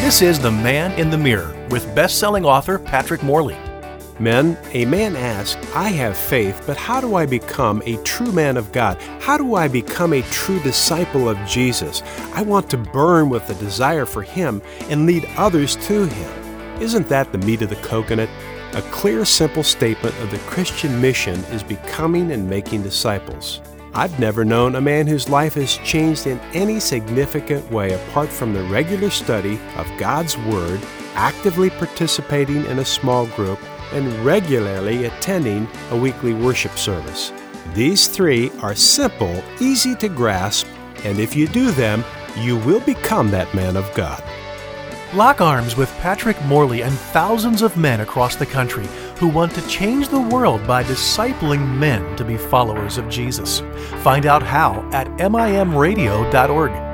This is The Man in the Mirror with best-selling author Patrick Morley. Men, a man asks, I have faith, but how do I become a true man of God? How do I become a true disciple of Jesus? I want to burn with a desire for Him and lead others to Him. Isn't that the meat of the coconut? A clear, simple statement of the Christian mission is becoming and making disciples. I've never known a man whose life has changed in any significant way apart from the regular study of God's Word, actively participating in a small group, and regularly attending a weekly worship service. These three are simple, easy to grasp, and if you do them, you will become that man of God. Lock arms with Patrick Morley and thousands of men across the country who want to change the world by discipling men to be followers of Jesus. Find out how at mimradio.org.